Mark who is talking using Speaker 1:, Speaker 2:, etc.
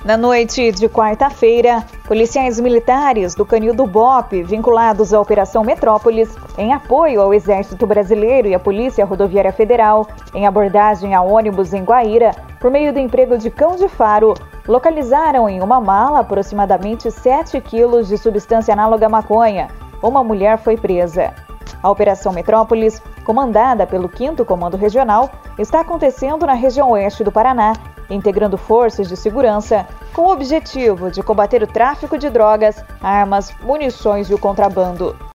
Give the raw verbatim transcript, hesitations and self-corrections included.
Speaker 1: Na noite de quarta-feira, policiais militares do Canil do Bope, vinculados à Operação Metrópolis, em apoio ao Exército Brasileiro e à Polícia Rodoviária Federal, em abordagem a ônibus em Guaíra, por meio do emprego de cão de faro, localizaram em uma mala aproximadamente sete quilos de substância análoga à maconha. Uma mulher foi presa. A Operação Metrópolis, comandada pelo quinto Comando Regional, está acontecendo na região oeste do Paraná, integrando forças de segurança com o objetivo de combater o tráfico de drogas, armas, munições e o contrabando.